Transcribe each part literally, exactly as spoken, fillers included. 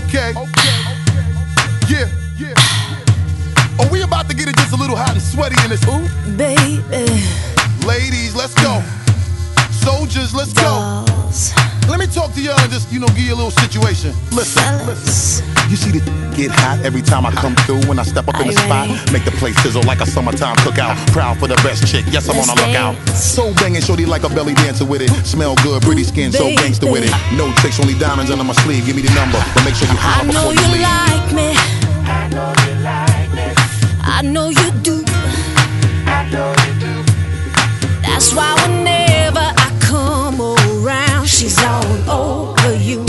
Okay. Yeah. Yeah. Oh, we about to get it just a little hot and sweaty in this. Ooh, baby. Ladies, let's go. Soldiers, let's go. Dolls. Let me talk to y'all and just, you know, give you a little situation. Listen, listen. You see this get hot every time I come through. When I step up in the spot, make the place sizzle like a summertime cookout. Proud for the best chick, yes, I'm on a lookout. So banging, shorty like a belly dancer with it. Smell good, pretty skin, so gangster with it. No tricks, only diamonds under my sleeve. Give me the number, but make sure you holler before you leave. I know you like me. I know you like me. I know you do. I know you do. That's why whenever I come around, she's all over you.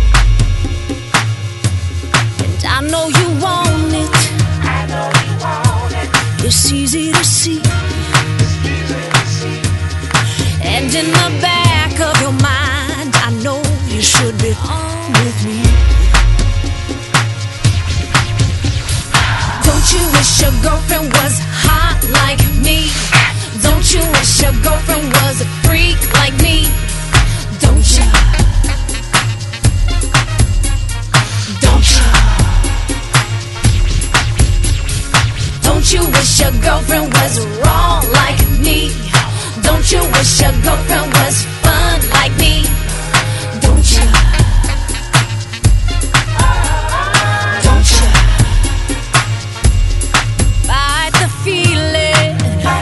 And I know you want it. I know you want it. It's easy to see. It's easy to see. And in the back of your mind, I know you should be on with me. Don't you wish your girlfriend was hot like me? Don't you wish your girlfriend was a freak like me? Don't you? Don't you? Don't you wish your girlfriend was wrong like me? Don't you wish your girlfriend was fun like me? Don't you? Don't you? Fight the feeling.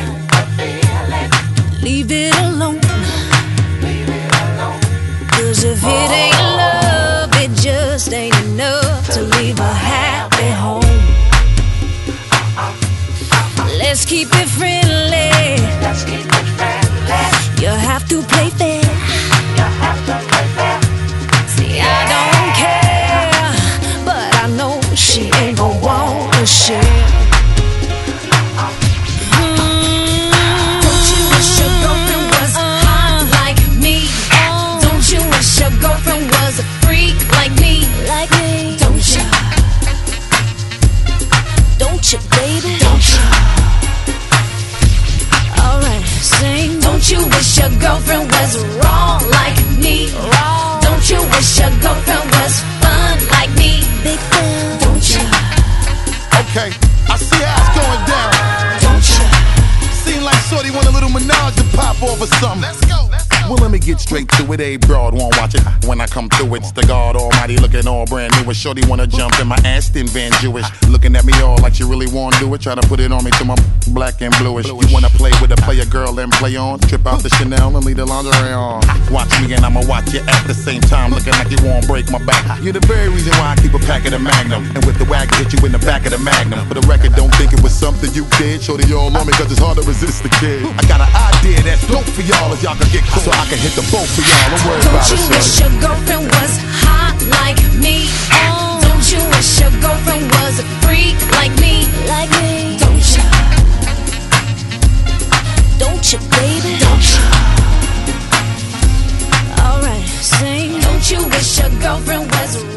Leave it alone. Leave it alone. Cause if it ain't love, it just ain't enough to leave a happy home. Let's keep it friendly. Let's keep it friendly. You have to play fair. You have to play fair. See, I don't care, but I know she ain't gon' wanna share. Your girlfriend was a freak like me, like me. Don't you? Don't you, baby? Don't you? Alright, sing. Don't you wish your girlfriend was wrong like me? Wrong. Don't you wish your girlfriend was fun like me? Big fan. Don't you? Okay, I see how it's going down. Don't you? Seem like shorty want a little menage to pop off or something. Let's go. Let's go. Well, let me get straight to it. A broad won't watch it. When I come through, it's the God Almighty looking all brand new. A shorty wanna jump in my Aston Van Jewish, looking at me all like she really wanna do it. Try to put it on me till my black and bluish. You wanna play with a player girl and play on? Trip out the Chanel and leave the lingerie on. Watch me and I'ma watch you at the same time, looking like you won't break my back. You're the very reason why I keep a pack of the Magnum, and with the wag hit you in the back of the Magnum. For the record, don't think it was something you did. Shorty all on me cause it's hard to resist the kid. I got an idea that's dope for y'all if y'all can get close, so I can hit the boat for y'all. Don't worry about it, Don't you wish your girlfriend was hot like me? Oh. Don't you wish your girlfriend was a freak like me? Like me. Don't you? Don't you, baby? Don't you? Alright, sing. Don't you wish your girlfriend was